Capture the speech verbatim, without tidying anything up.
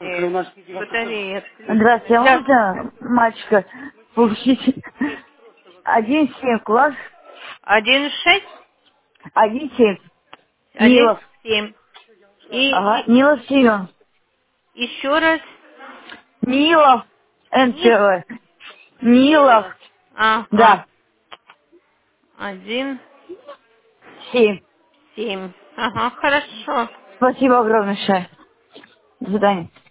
И батареи отключены. Здравствуйте, а Здравствуйте. можно мальчика получить? Один семь класс, Один шесть, один семь. один Нилов. семь. И, Ага, и Нилов Семен. еще раз. Нилов. Н Ни- первое. Нилов. Нилов. Ага. Да, Один семь. семь. Ага, хорошо. Спасибо огромное. До свидания.